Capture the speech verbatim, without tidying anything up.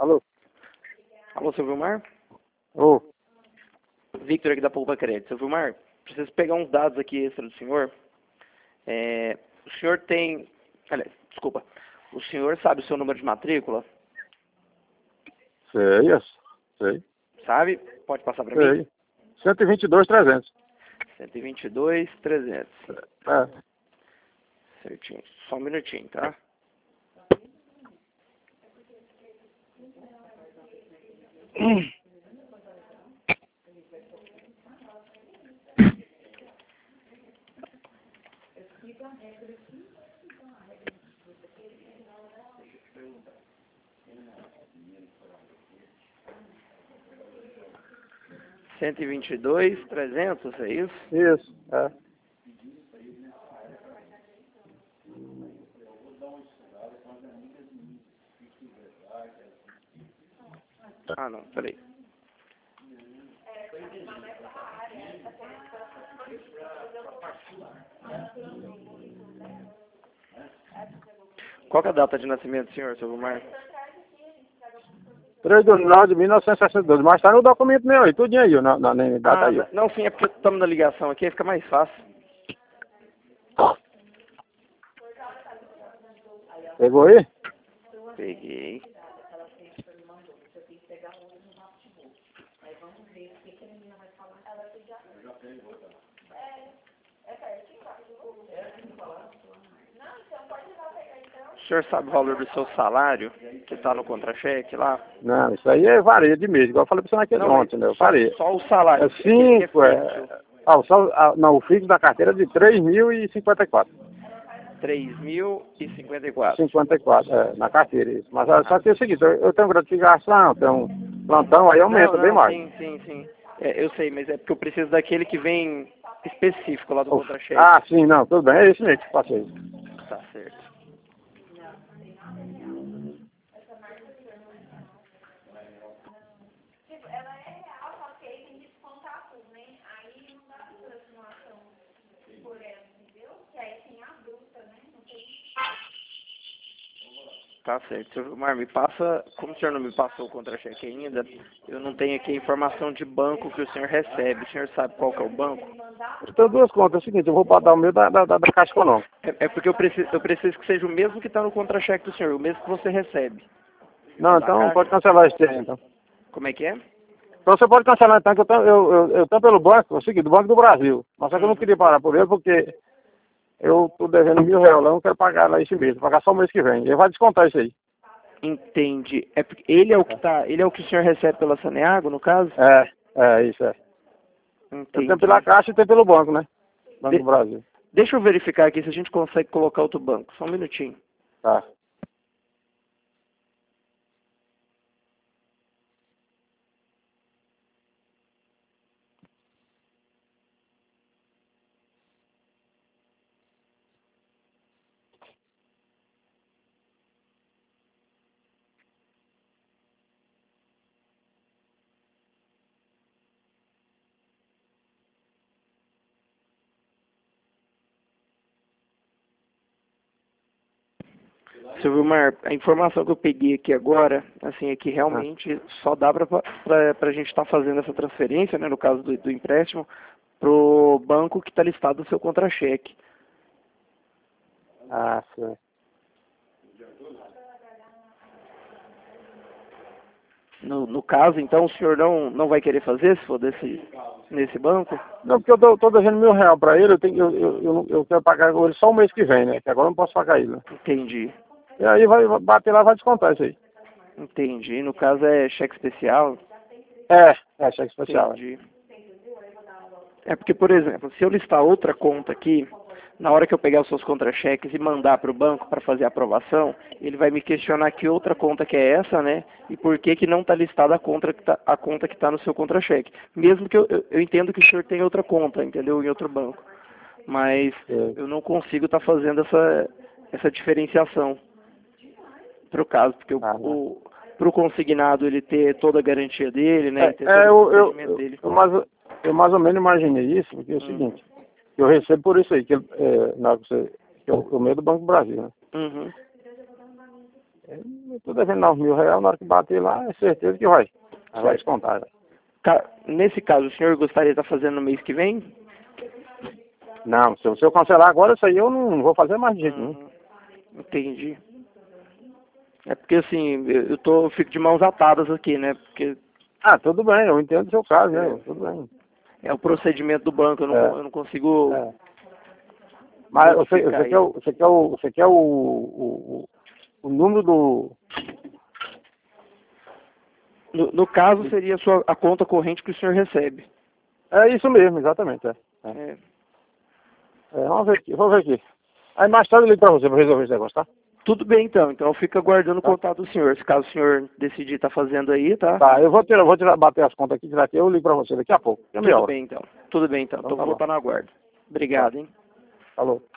Alô? Alô, seu Vilmar? Ô, Victor aqui da Poupa Crédito. Seu Vilmar, preciso pegar uns dados aqui extra do senhor. É, o senhor tem... Aliás, desculpa. O senhor sabe o seu número de matrícula? sei, yes, sei, Sabe? Pode passar para mim? sei. cento e vinte e dois, trezentos. cento e vinte e dois, trezentos. É. Certinho. Só um minutinho, tá? cento e vinte e dois, trezentos, é isso? Isso, é. Ah, não, peraí. Qual que é a data de nascimento do senhor, seu Vilmar? três de nove de mil novecentos e sessenta e dois, mas tá no documento meu aí, tudinho aí, ó, na, na, na data Ah, aí, ó. não, sim, é porque estamos na ligação aqui, aí fica mais fácil. Pegou aí? Peguei. O senhor sabe o valor do seu salário, que está no contra-cheque lá? Não, isso aí é varia de mês, igual eu falei pra você naquele Não, ontem, né? Eu só, varia. só o salário. É aquele que cinco, é é... fixo. Ah, o sal- ah, não, o fixo da carteira é de três mil e cinquenta e quatro. três mil e cinquenta e quatro. cinquenta e quatro, é, na carteira, isso. Mas ah, só que é o seguinte, eu, eu tenho gratificação, tenho um plantão, aí aumenta Não, bem não, mais. sim, sim, sim. É, eu sei, mas é porque eu preciso daquele que vem específico lá do Uf. contra-cheque. Ah, sim, não, tudo bem, é isso mesmo que passei. Tá certo. Tá certo. Senhor Vilmar, me passa, como o senhor não me passou o contra-cheque ainda, eu não tenho aqui a informação de banco que o senhor recebe. O senhor sabe qual que é o banco? Eu tenho duas contas, é o seguinte, eu vou botar o meu da, da, da, da Caixa Econômica. É, é porque eu preciso, eu preciso que seja o mesmo que está no contra-cheque do senhor, o mesmo que você recebe. Não, Da então Caixa? pode cancelar esse aí, então. Como é que é? Então você pode cancelar, então, que eu tenho, eu, eu, eu tenho pelo banco, é o seguinte, do Banco do Brasil. Mas só que eu não queria parar por ele, porque eu tô devendo mil reais lá, eu não quero pagar lá esse mês, vou pagar só o mês que vem. Ele vai descontar isso aí. Entendi. É porque ele é o que tá, ele é o que o senhor recebe pela Saneago, no caso? É, é, isso é. Eu Entendi. tenho pela Caixa e tenho pelo banco, né? Banco De- do Brasil. Deixa eu verificar aqui se a gente consegue colocar outro banco. Só um minutinho. Tá. Seu Vilmar, a informação que eu peguei aqui agora, assim, é que Ah. realmente só dá para a gente estar fazendo essa transferência, né, no caso do, do empréstimo, pro banco que está listado no seu contra-cheque. Ah, sim. No, no caso, então, o senhor não, não vai querer fazer, se for desse, nesse banco? Não, porque eu tô, tô devendo mil reais pra ele, eu, tenho, eu, eu, eu, não- eu quero pagar ele só o mês que vem, né? Que agora eu não posso pagar ele, né? Entendi. E aí vai, vai bater lá e vai descontar isso aí. Entendi. No caso é cheque especial? É, é cheque especial. É. Entendi. É porque, por exemplo, se eu listar outra conta aqui, na hora que eu pegar os seus contra-cheques e mandar para o banco para fazer a aprovação, ele vai me questionar que outra conta que é essa, né? E por que que não está listada a conta que tá, a conta que está no seu contra-cheque. Mesmo que eu, eu, eu entendo que o senhor tem outra conta, entendeu? Em outro banco. Mas É. eu não consigo estar fazendo essa, essa diferenciação para o caso, porque o, Ah, o pro consignado ele ter toda a garantia dele, né? E ter É, é, todo o eu, eu, procedimento eu, dele. eu mais, eu mais ou menos imaginei isso, porque é o Uhum. seguinte, eu recebo por isso aí, que, ele, é, na, você, que é o, o meio do Banco do Brasil, né? Uhum. Eu tô devendo nove mil reais, na hora que bater lá, é certeza que vai. Aí vai descontar. Né? Ca- Nesse caso, o senhor gostaria de estar fazendo no mês que vem? Não, se eu, se eu cancelar agora, isso aí eu não vou fazer mais de jeito nenhum. Uhum. Entendi. É porque assim, eu eu tô, eu fico de mãos atadas aqui, né? Porque Ah, tudo bem, eu entendo o seu caso, né? É. Tudo bem. é o procedimento do banco, eu não, É. con- eu não consigo É. Mas você, modificar você, quer, o- isso. você quer, o, você quer o, o, o número do... No, no caso, seria a, sua, a conta corrente que o senhor recebe. É isso mesmo, exatamente. É. É. É. É, vamos ver aqui, vamos ver aqui. Aí mais tarde eu ligo pra você pra resolver esse negócio, tá? Tudo bem, então. Então, eu fico aguardando o Tá, contato do senhor. Se caso o senhor decidir estar fazendo aí, tá? tá eu vou, tirar, vou tirar, bater as contas aqui, tirar aqui, eu ligo pra você daqui a pouco. É meia Tudo hora. bem, então. Tudo bem, então. Então Então, tá vou bom. estar no aguardo. Tá. Obrigado, hein? Falou.